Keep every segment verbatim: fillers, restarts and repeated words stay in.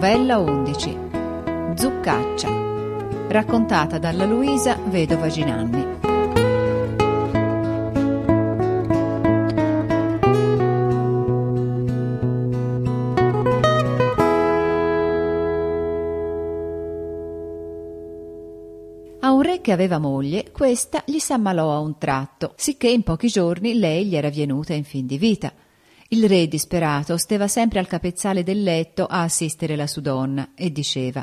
Novella undici. Zuccaccia. Raccontata dalla Luisa Vedova Ginanni. A un re che aveva moglie, questa gli s'ammalò a un tratto, sicché in pochi giorni lei gli era venuta in fin di vita. Il re, disperato, steva sempre al capezzale del letto a assistere la sua donna e diceva: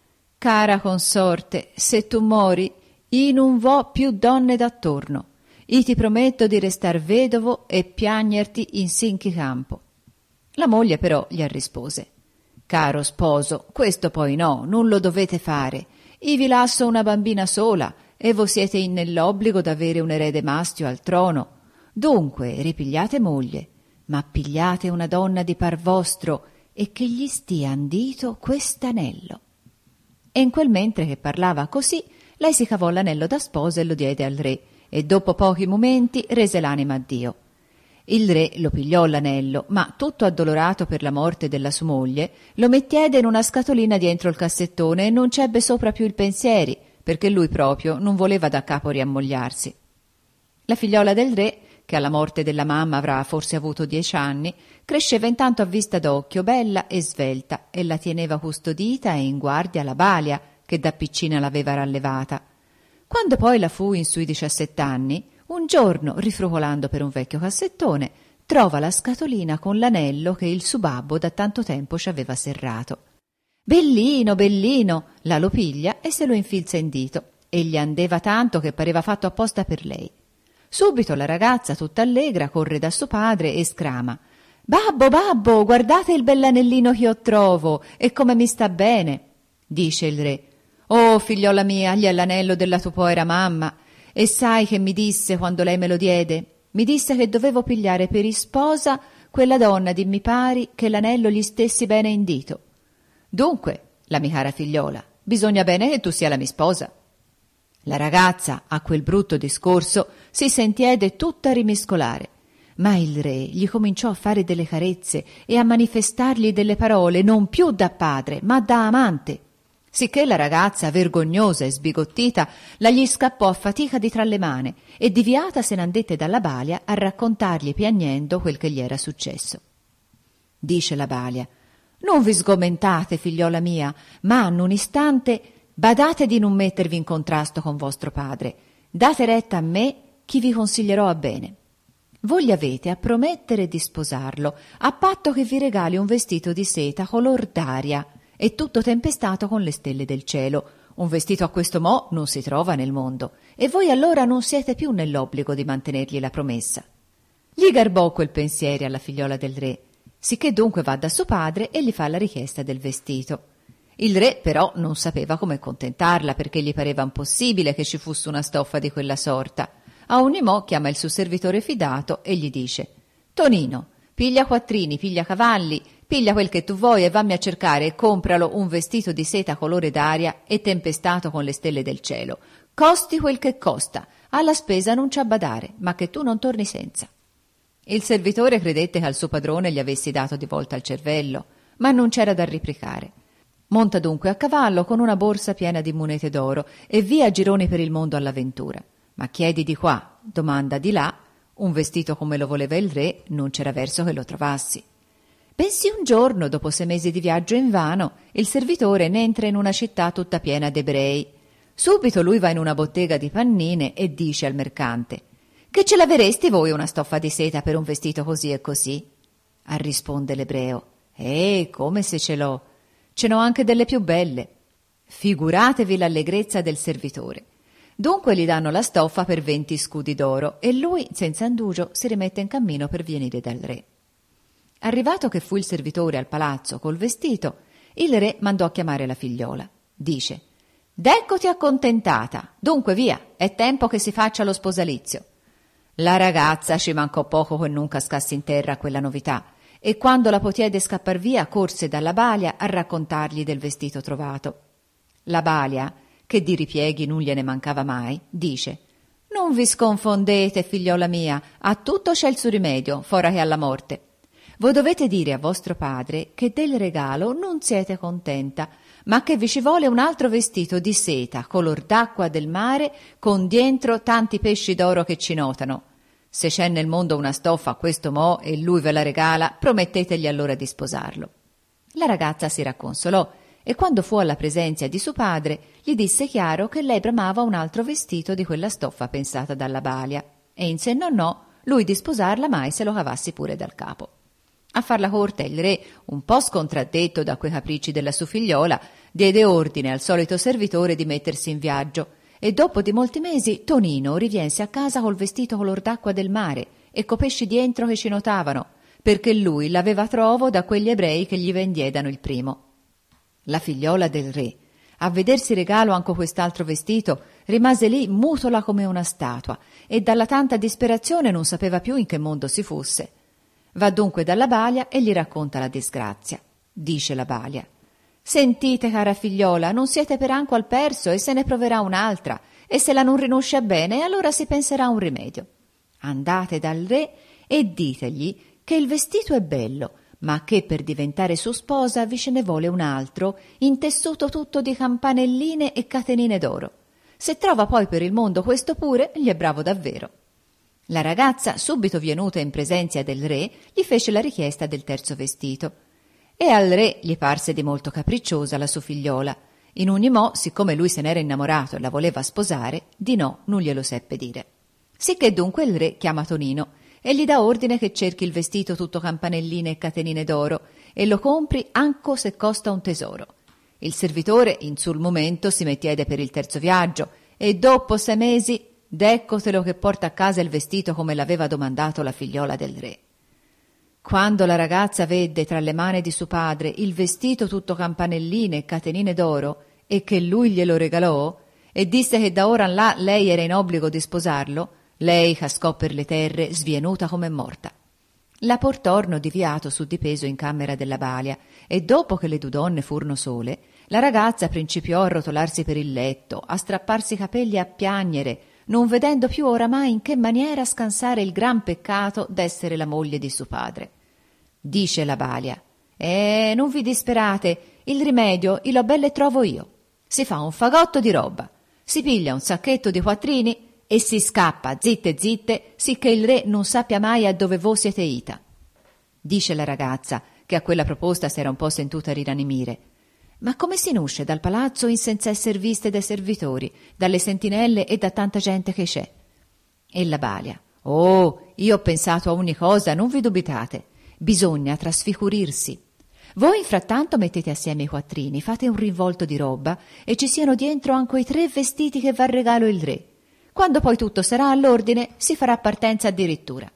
«Cara consorte, se tu mori, i non vo più donne d'attorno. I ti prometto di restar vedovo e piagnerti in sinchi campo». La moglie però gli rispose: «Caro sposo, questo poi no, non lo dovete fare. I vi lasso una bambina sola e vo siete in nell'obbligo d'avere un erede mastio al trono. Dunque ripigliate moglie, ma pigliate una donna di par vostro e che gli stia andito quest'anello». E in quel mentre che parlava così, lei si cavò l'anello da sposa e lo diede al re, e dopo pochi momenti rese l'anima a Dio. Il re lo pigliò l'anello, ma tutto addolorato per la morte della sua moglie, lo mettiede in una scatolina dietro il cassettone e non c'ebbe sopra più il pensieri, perché lui proprio non voleva da capo riammogliarsi. La figliola del re, che alla morte della mamma avrà forse avuto dieci anni, cresceva intanto a vista d'occhio, bella e svelta, e la teneva custodita e in guardia la balia, che da piccina l'aveva rallevata. Quando poi la fu in sui diciassett'anni, un giorno, rifrucolando per un vecchio cassettone, trova la scatolina con l'anello che il suo babbo da tanto tempo ci aveva serrato. «Bellino, bellino!» la lo piglia e se lo infilza in dito, e gli andeva tanto che pareva fatto apposta per lei. Subito la ragazza, tutta allegra, corre da suo padre e scrama: «Babbo, babbo, guardate il bell'anellino che io trovo e come mi sta bene!» Dice il re: «Oh, figliola mia, gli è l'anello della tua povera mamma. E sai che mi disse quando lei me lo diede? Mi disse che dovevo pigliare per isposa quella donna di mi pari che l'anello gli stessi bene in dito. Dunque, la mia cara figliola, bisogna bene che tu sia la mia sposa». La ragazza, a quel brutto discorso, si sentiede tutta rimiscolare, ma il re gli cominciò a fare delle carezze e a manifestargli delle parole non più da padre, ma da amante, sicché la ragazza, vergognosa e sbigottita, la gli scappò a fatica di tra le mani e diviata se n'andette dalla balia a raccontargli piagnendo quel che gli era successo. Dice la balia: «Non vi sgomentate, figliola mia, ma in un istante badate di non mettervi in contrasto con vostro padre. Date retta a me, chi vi consiglierò a bene. Voi gli avete a promettere di sposarlo, a patto che vi regali un vestito di seta color d'aria e tutto tempestato con le stelle del cielo. Un vestito a questo mo' non si trova nel mondo, e voi allora non siete più nell'obbligo di mantenergli la promessa». Gli garbò quel pensiero alla figliola del re, sicché dunque va da suo padre e gli fa la richiesta del vestito. Il re però non sapeva come contentarla, perché gli pareva impossibile che ci fosse una stoffa di quella sorta. A ogni mo' chiama il suo servitore fidato e gli dice: «Tonino, piglia quattrini, piglia cavalli, piglia quel che tu vuoi e vammi a cercare e compralo un vestito di seta colore d'aria e tempestato con le stelle del cielo. Costi quel che costa, alla spesa non ci abbadare, ma che tu non torni senza». Il servitore credette che al suo padrone gli avessi dato di volta il cervello, ma non c'era da riplicare. Monta dunque a cavallo con una borsa piena di monete d'oro e via a gironi per il mondo all'avventura. Ma chiedi di qua, domanda di là, un vestito come lo voleva il re non c'era verso che lo trovassi. Bensì un giorno, dopo sei mesi di viaggio invano, il servitore ne entra in una città tutta piena d'ebrei. Subito lui va in una bottega di pannine e dice al mercante: «Che ce l'avresti voi una stoffa di seta per un vestito così e così?» A risponde l'ebreo: «Eh, come se ce l'ho! Ce n'ho anche delle più belle». Figuratevi l'allegrezza del servitore. Dunque gli danno la stoffa per venti scudi d'oro e lui, senza indugio, si rimette in cammino per venire dal re. Arrivato che fu il servitore al palazzo col vestito, il re mandò a chiamare la figliola. Dice: «Deccoti accontentata, dunque via, è tempo che si faccia lo sposalizio». La ragazza ci mancò poco che non cascasse in terra a quella novità, e quando la potiede scappar via corse dalla balia a raccontargli del vestito trovato. La balia, che di ripieghi non gliene mancava mai, dice: «Non vi sconfondete, figliola mia, a tutto c'è il suo rimedio, fora che alla morte. voi dovete dire a vostro padre che del regalo non siete contenta, ma che vi ci vuole un altro vestito di seta, color d'acqua del mare, con dietro tanti pesci d'oro che ci notano. Se c'è nel mondo una stoffa a questo mo' e lui ve la regala, promettetegli allora di sposarlo. La ragazza si racconsolò e quando fu alla presenza di suo padre gli disse chiaro che lei bramava un altro vestito di quella stoffa pensata dalla Balia e insennò lui di sposarla mai se lo cavassi pure dal capo. A far la corte il re, un po' scontradetto da quei capricci della sua figliola, diede ordine al solito servitore di mettersi in viaggio e dopo di molti mesi Tonino riviense a casa col vestito color d'acqua del mare e co pesci dientro che ci notavano, perché lui l'aveva trovo da quegli ebrei che gli vendiedano il primo. La figliola del re, a vedersi regalo anche quest'altro vestito, rimase lì mutola come una statua e dalla tanta disperazione non sapeva più in che mondo si fosse. Va dunque dalla Balia e gli racconta la disgrazia. Dice la Balia: «Sentite, cara figliola, non siete per anco al perso e se ne proverà un'altra, e se la non rinosce bene allora si penserà a un rimedio. Andate dal re e ditegli che il vestito è bello, ma che per diventare sua sposa vi ce ne vuole un altro, intessuto tutto di campanelline e catenine d'oro. Se trova poi per il mondo questo pure, gli è bravo davvero». La ragazza, subito venuta in presenza del re, gli fece la richiesta del terzo vestito. E al re gli parse di molto capricciosa la sua figliola. In ogni mo, siccome lui se n'era innamorato e la voleva sposare, di no non glielo seppe dire. Sicché dunque il re chiama Tonino e gli dà ordine che cerchi il vestito tutto campanelline e catenine d'oro e lo compri anco se costa un tesoro. Il servitore in sul momento si mettiede per il terzo viaggio e dopo sei mesi d'eccotelo che porta a casa il vestito come l'aveva domandato la figliola del re. Quando la ragazza vede tra le mani di suo padre il vestito tutto campanelline e catenine d'oro e che lui glielo regalò e disse che da ora in là lei era in obbligo di sposarlo, lei cascò per le terre svienuta come morta. La portorno di fiato su di peso in camera della Balia e dopo che le due donne furono sole, la ragazza principiò a rotolarsi per il letto, a strapparsi i capelli e a piagnere, non vedendo più oramai in che maniera scansare il gran peccato d'essere la moglie di suo padre. Dice la Balia: «Eh, non vi disperate, il rimedio il ho belle trovo io. Si fa un fagotto di roba, si piglia un sacchetto di quattrini e si scappa, zitte zitte, sicché il re non sappia mai a dove voi siete ita». Dice la ragazza, che a quella proposta s'era un po' sentuta riranimire: «Ma come si n'usce dal palazzo in senza esser viste dai servitori, dalle sentinelle e da tanta gente che c'è?» E la Balia: «Oh, io ho pensato a ogni cosa, non vi dubitate. Bisogna trasfigurirsi. Voi infrattanto mettete assieme i quattrini, fate un rinvolto di roba e ci siano dietro anche i tre vestiti che va a regalo il re. Quando poi tutto sarà all'ordine, si farà partenza addirittura».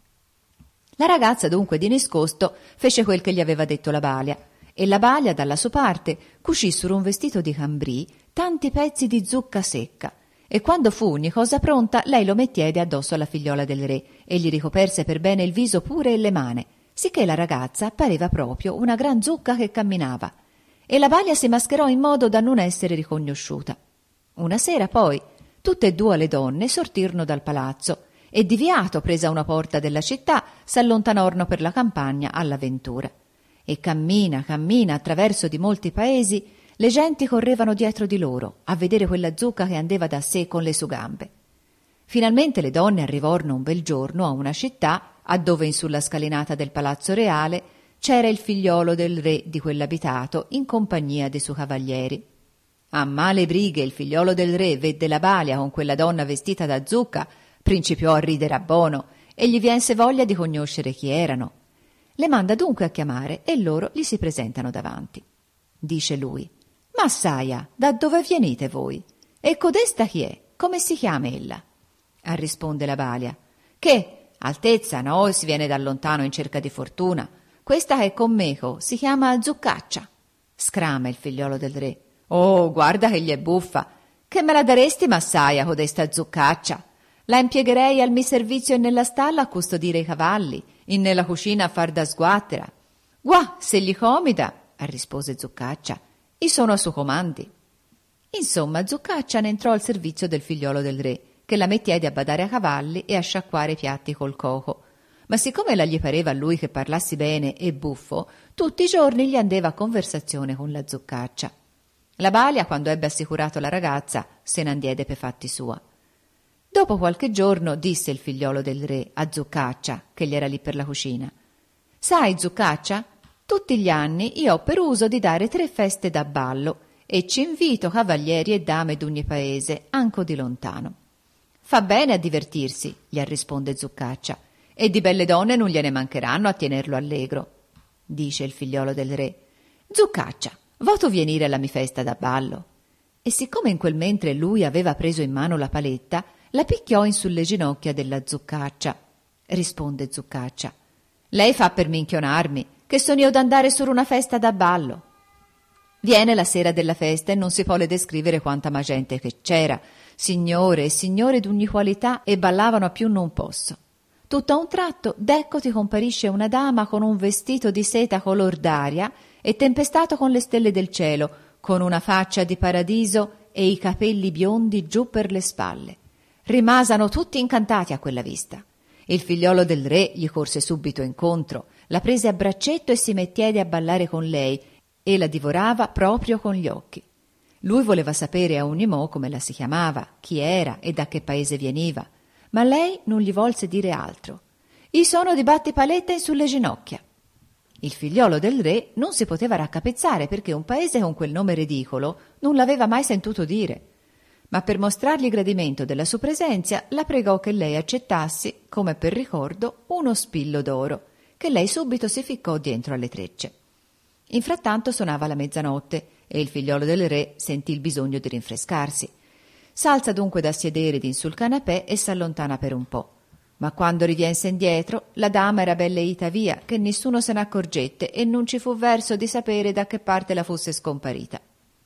La ragazza dunque di nascosto fece quel che gli aveva detto la Balia, e la Balia dalla sua parte cucì su un vestito di cambrì tanti pezzi di zucca secca, e quando fu ogni cosa pronta lei lo mettiede addosso alla figliola del re e gli ricoperse per bene il viso pure e le mani, sicché la ragazza pareva proprio una gran zucca che camminava, e la Balia si mascherò in modo da non essere riconosciuta. Una sera poi tutte e due le donne sortirono dal palazzo e di viato, presa una porta della città, s'allontanarono per la campagna all'avventura. E cammina, cammina attraverso di molti paesi, le genti correvano dietro di loro a vedere quella zucca che andava da sé con le sue gambe. Finalmente le donne arrivarono un bel giorno a una città a dove in sulla scalinata del palazzo reale c'era il figliolo del re di quell'abitato in compagnia dei suoi cavalieri. A male brighe il figliolo del re vede la Balia con quella donna vestita da zucca, principiò a ridere a bono e gli viense voglia di conoscere chi erano. Le manda dunque a chiamare e loro gli si presentano davanti. Dice lui: «Massaia, da dove venite voi? E codesta chi è? Come si chiama ella?» A risponde la Balia: «Che, altezza, no, si viene da lontano in cerca di fortuna. Questa che è con meco si chiama Zuccaccia». Scrama il figliolo del re: «Oh, guarda che gli è buffa! Che me la daresti, massaia, codesta Zuccaccia? La impiegherei al mi servizio e nella stalla a custodire i cavalli, in nella cucina a far da sguattera. Guà, se gli comida», rispose Zuccaccia, «i sono a suo comandi». Insomma, Zuccaccia ne entrò al servizio del figliolo del re, che la mettiede a badare a cavalli e a sciacquare i piatti col coco. ma siccome la gli pareva a lui che parlassi bene e buffo, tutti i giorni gli andeva a conversazione con la Zuccaccia. La Balia, quando ebbe assicurato la ragazza, se n'andiede pe fatti sua. Dopo qualche giorno disse il figliolo del re a Zuccaccia, che gli era lì per la cucina: «Sai, Zuccaccia, tutti gli anni io ho per uso di dare tre feste da ballo e ci invito cavalieri e dame d'ogni paese, anco di lontano». «Fa bene a divertirsi», gli risponde Zuccaccia, «e di belle donne non gliene mancheranno a tenerlo allegro». Dice il figliolo del re: «Zuccaccia, vo tu venire alla mi festa da ballo?» E siccome in quel mentre lui aveva preso in mano la paletta, la picchiò in sulle ginocchia della Zuccaccia. Risponde Zuccaccia: «Lei fa per minchionarmi, che sono io d'andare sur una festa da ballo». Viene la sera della festa e non si può le descrivere quanta ma gente che c'era, signore e signore d'ogni qualità, e ballavano a più non posso. Tutto a un tratto, d'ecco ti comparisce una dama con un vestito di seta color d'aria e tempestato con le stelle del cielo, con una faccia di paradiso e i capelli biondi giù per le spalle. Rimasano tutti incantati a quella vista. Il figliolo del re gli corse subito incontro, la prese a braccetto e si mettiede a ballare con lei e la divorava proprio con gli occhi. Lui voleva sapere a ogni mo come la si chiamava, chi era e da che paese veniva, ma lei non gli volse dire altro. «I sono di Battipaletta in sulle ginocchia». Il figliolo del re non si poteva raccapezzare perché un paese con quel nome ridicolo non l'aveva mai sentito dire. Ma per mostrargli gradimento della sua presenza la pregò che lei accettassi, come per ricordo, uno spillo d'oro, che lei subito si ficcò dietro alle trecce. Infrattanto suonava la mezzanotte e il figliolo del re sentì il bisogno di rinfrescarsi. S'alza dunque da sedere din sul canapè e s'allontana per un po'. Ma quando riviense indietro, la dama era bella ita via, che nessuno se n'accorgette e non ci fu verso di sapere da che parte la fosse scomparita.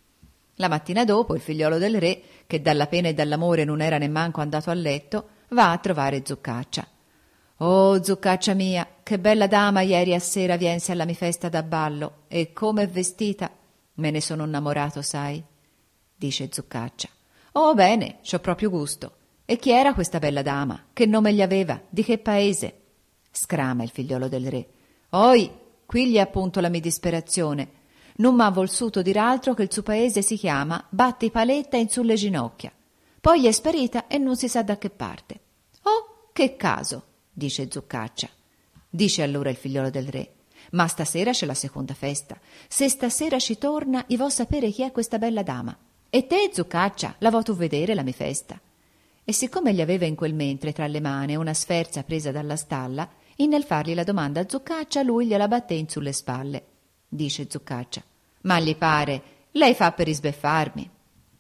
La mattina dopo il figliolo del re, che dalla pena e dall'amore non era nemmanco andato a letto, va a trovare Zuccaccia. «Oh, Zuccaccia mia, che bella dama ieri a sera viense alla mi festa da ballo, e come è vestita! Me ne sono innamorato, sai?» Dice Zuccaccia: «Oh, bene, c'ho proprio gusto. E chi era questa bella dama? Che nome gli aveva? Di che paese?» Scrama il figliolo del re: «Oi, qui gli è appunto la mia disperazione. Non m'ha volsuto dir altro che il suo paese si chiama Battipaletta in sulle ginocchia. Poi è sparita e non si sa da che parte». «Oh, che caso!» dice Zuccaccia. Dice allora il figliolo del re: «Ma stasera c'è la seconda festa. Se stasera ci torna, i vo sapere chi è questa bella dama. E te, Zuccaccia, la vo tu vedere la mi festa». E siccome gli aveva in quel mentre tra le mani una sferza presa dalla stalla, in nel fargli la domanda a Zuccaccia lui gliela batté in sulle spalle. Dice Zuccaccia: «Ma gli pare, lei fa per isbeffarmi».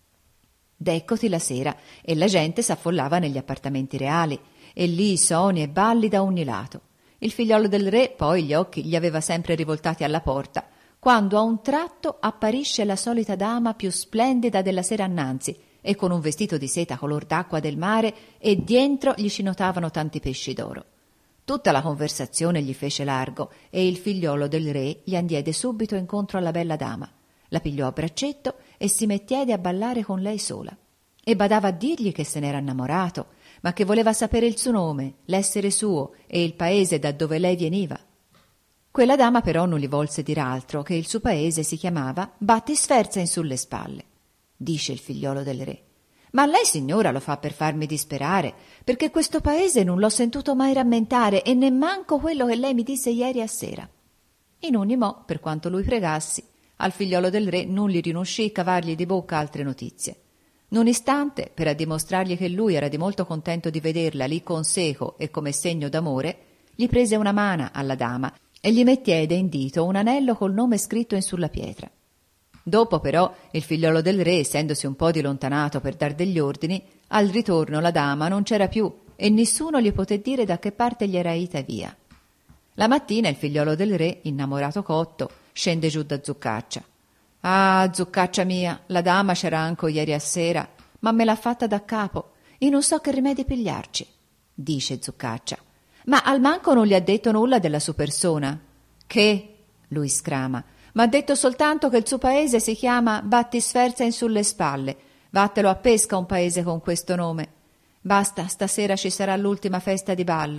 D'eccoti la sera e la gente s'affollava negli appartamenti reali e lì soni e balli da ogni lato. Il figliolo del re poi gli occhi gli aveva sempre rivoltati alla porta, quando a un tratto apparisce la solita dama più splendida della sera annanzi e con un vestito di seta color d'acqua del mare e dientro gli ci notavano tanti pesci d'oro. Tutta la conversazione gli fece largo e il figliolo del re gli andiede subito incontro alla bella dama, la pigliò a braccetto e si mettiede a ballare con lei sola. E badava a dirgli che se n'era innamorato, ma che voleva sapere il suo nome, l'essere suo e il paese da dove lei veniva. Quella dama però non gli volse dir altro che il suo paese si chiamava Battisferza in sulle spalle. Dice il figliolo del re: «Ma lei, signora, lo fa per farmi disperare, perché questo paese non l'ho sentito mai rammentare e nemmanco quello che lei mi disse ieri a sera». In ogni mo, per quanto lui pregassi, al figliolo del re non gli riuscì cavargli di bocca altre notizie. Non istante, per dimostrargli che lui era di molto contento di vederla lì con seco e come segno d'amore, gli prese una mana alla dama e gli mettiede in dito un anello col nome scritto in sulla pietra. Dopo però il figliolo del re, essendosi un po' dilontanato per dar degli ordini, al ritorno la dama non c'era più e nessuno gli poté dire da che parte gli era ita via. La mattina il figliolo del re, innamorato cotto, scende giù da Zuccaccia. «Ah, Zuccaccia mia, la dama c'era anco ieri a sera, ma me l'ha fatta da capo e non so che rimedi pigliarci», dice Zuccaccia. «Ma al manco non gli ha detto nulla della sua persona?» «Che?» lui scrama. «M'ha detto soltanto che il suo paese si chiama Battisferza in sulle spalle. Vattelo a pesca un paese con questo nome. Basta, stasera ci sarà l'ultima festa di ballo.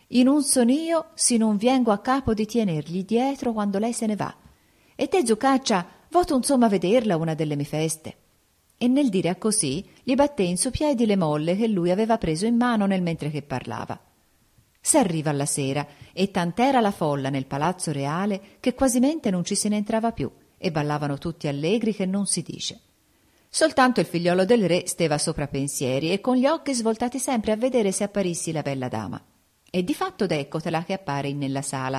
in un son io, si non vengo a capo di tenergli dietro quando lei se ne va. E te, Zuccaccia, voto insomma vederla una delle mie feste. E nel dire a così gli batté in su piedi le molle che lui aveva preso in mano nel mentre che parlava. S'arriva alla sera e tant'era la folla nel palazzo reale che quasimente non ci se ne entrava più e ballavano tutti allegri che non si dice. Soltanto il figliolo del re steva sopra pensieri e con gli occhi svoltati sempre a vedere se apparissi la bella dama. E di fatto deccotela che appare in nella sala.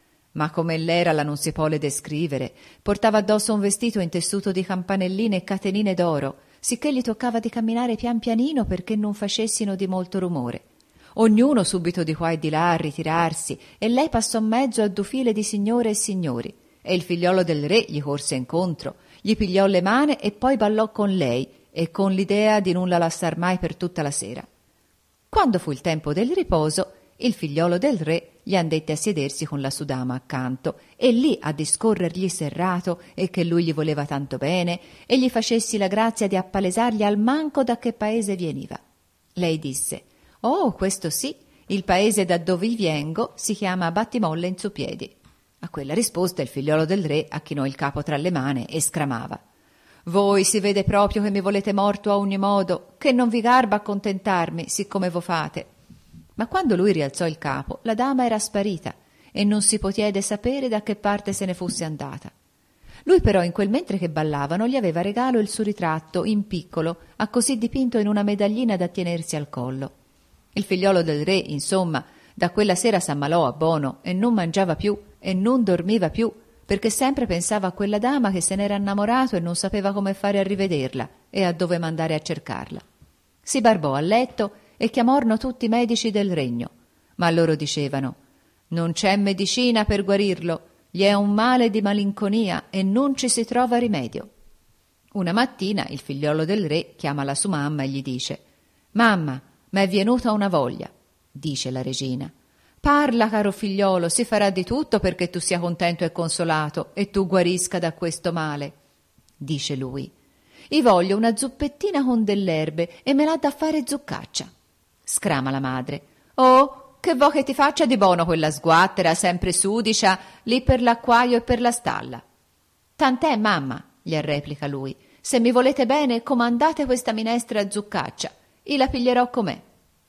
Ma come l'era la non si può le descrivere, portava addosso un vestito in tessuto di campanelline e catenine d'oro, sicché gli toccava di camminare pian pianino perché non facessino di molto rumore. Ognuno subito di qua e di là a ritirarsi, e lei passò in mezzo a due file di signore e signori, e il figliolo del re gli corse incontro, gli pigliò le mani e poi ballò con lei, e con l'idea di non la lasciar mai per tutta la sera. Quando fu il tempo del riposo, il figliolo del re gli andette a sedersi con la sua dama accanto, e lì a discorrergli serrato e che lui gli voleva tanto bene, e gli facessi la grazia di appalesargli al manco da che paese veniva. Lei disse: «Oh, questo sì, il paese da dove vengo si chiama Battimolle in su piedi». A quella risposta il figliolo del re acchinò il capo tra le mani e scramava: «Voi si vede proprio che mi volete morto a ogni modo, che non vi garba accontentarmi, siccome vo fate». Ma quando lui rialzò il capo, la dama era sparita e non si potiede sapere da che parte se ne fosse andata. Lui però in quel mentre che ballavano gli aveva regalo il suo ritratto in piccolo, a così dipinto in una medaglina da tenersi al collo. Il figliolo del re, insomma, da quella sera s'ammalò a bono e non mangiava più e non dormiva più, perché sempre pensava a quella dama che se n'era innamorato e non sapeva come fare a rivederla e a dove mandare a cercarla. Si barbò a letto e chiamorno tutti i medici del regno, ma loro dicevano: «Non c'è medicina per guarirlo, gli è un male di malinconia e non ci si trova rimedio». Una mattina il figliolo del re chiama la sua mamma e gli dice: «Mamma, m'è venuta una voglia». Dice la regina: «Parla, caro figliolo, si farà di tutto perché tu sia contento e consolato e tu guarisca da questo male». Dice lui: «I voglio una zuppettina con dell'erbe e me l'ha da fare Zuccaccia». Scrama la madre: «Oh, che vo che ti faccia di buono quella sguattera sempre sudicia lì per l'acquaio e per la stalla». «Tant'è, mamma», gli replica lui, «se mi volete bene comandate questa minestra a Zuccaccia, e la piglierò com'è».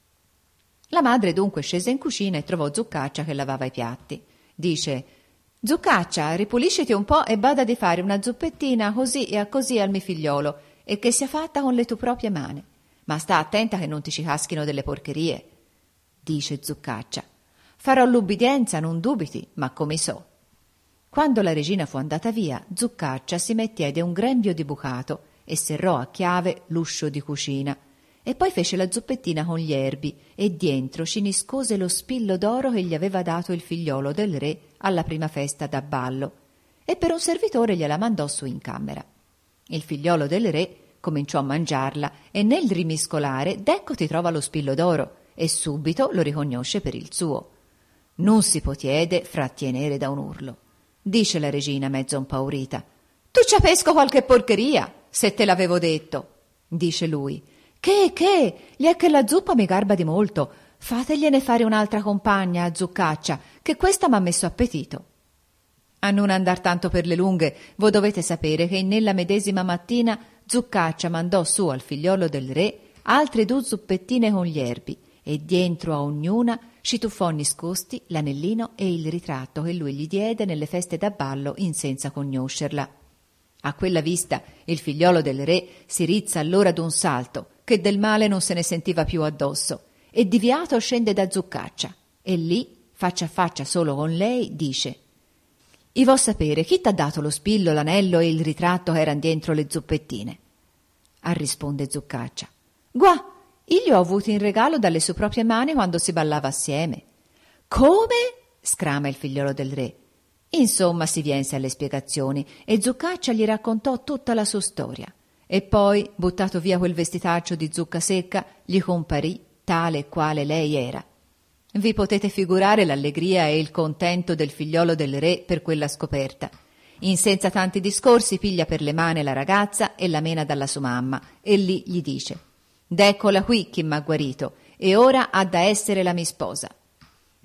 La madre dunque scese in cucina e trovò Zuccaccia che lavava i piatti. Dice: «Zuccaccia, ripulisciti un po' e bada di fare una zuppettina così e a così al mio figliolo, e che sia fatta con le tue proprie mani. Ma sta attenta che non ti ci caschino delle porcherie». Dice Zuccaccia: «Farò l'ubbidienza, non dubiti, ma come so». Quando la regina fu andata via, Zuccaccia si mettiede un grembiule di bucato e serrò a chiave l'uscio di cucina, e poi fece la zuppettina con gli erbi e dientro ci niscose lo spillo d'oro che gli aveva dato il figliolo del re alla prima festa da ballo, e per un servitore gliela mandò su in camera. Il figliolo del re cominciò a mangiarla e nel rimiscolare d'ecco ti trova lo spillo d'oro e subito lo riconosce per il suo. Non si potiede frattienere da un urlo. Dice la regina mezzo impaurita: «Tu ci pesco qualche porcheria, se te l'avevo detto». Dice lui: «Che, che, gli è che la zuppa mi garba di molto, fategliene fare un'altra compagna a Zuccaccia, che questa m'ha messo appetito». A non andar tanto per le lunghe, voi dovete sapere che nella medesima mattina Zuccaccia mandò su al figliolo del re altre due zuppettine con gli erbi, e dientro a ognuna ci tuffò niscosti l'anellino e il ritratto che lui gli diede nelle feste da ballo in senza conoscerla. A quella vista il figliolo del re si rizza allora d'un salto, che del male non se ne sentiva più addosso, e diviato scende da Zuccaccia, e lì, faccia a faccia solo con lei, dice: «I vo sapere chi t'ha dato lo spillo, l'anello e il ritratto che eran dientro le zuppettine». A risponde Zuccaccia: «Gua, io li ho avuti in regalo dalle sue proprie mani quando si ballava assieme». «Come?» scrama il figliolo del re. Insomma si viense alle spiegazioni e Zuccaccia gli raccontò tutta la sua storia, e poi, buttato via quel vestitaccio di zucca secca, gli comparì tale e quale lei era. Vi potete figurare l'allegria e il contento del figliolo del re per quella scoperta. In senza tanti discorsi piglia per le mani la ragazza e la mena dalla sua mamma, e lì gli dice: «D'eccola qui chi m'ha guarito, e ora ha da essere la mia sposa».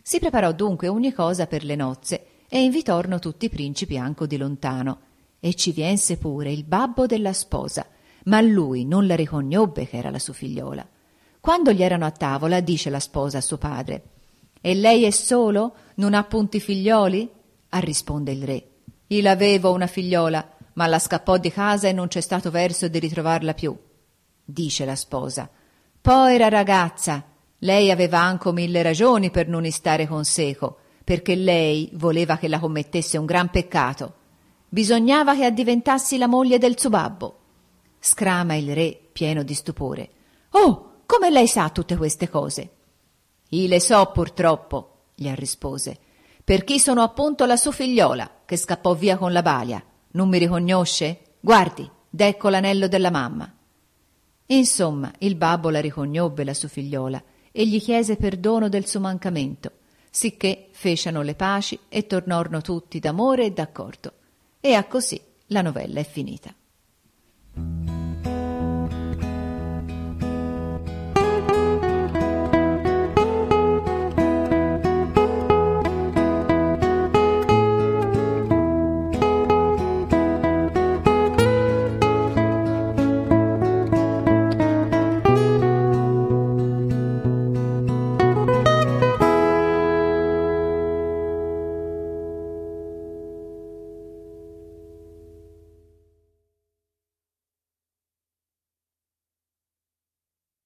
Si preparò dunque ogni cosa per le nozze e invitorno tutti i principi anco di lontano, e ci viense pure il babbo della sposa, ma lui non la riconobbe che era la sua figliola. Quando gli erano a tavola, dice la sposa a suo padre: «E lei è solo? Non ha punti figlioli?» A risponde il re: «Il avevo una figliola, ma la scappò di casa e non c'è stato verso di ritrovarla più». Dice la sposa: «Povera ragazza, lei aveva anco mille ragioni per non istare con seco, perché lei voleva che la commettesse un gran peccato. Bisognava che addiventassi la moglie del suo babbo». Scrama il re, pieno di stupore: «Oh, come lei sa tutte queste cose?» «I le so purtroppo», gli rispose, «perché sono appunto la sua figliola che scappò via con la balia. Non mi riconosce? Guardi, d'ecco l'anello della mamma». Insomma, il babbo la riconobbe la sua figliola e gli chiese perdono del suo mancamento, sicché fecero le paci e tornorno tutti d'amore e d'accordo. E a così la novella è finita.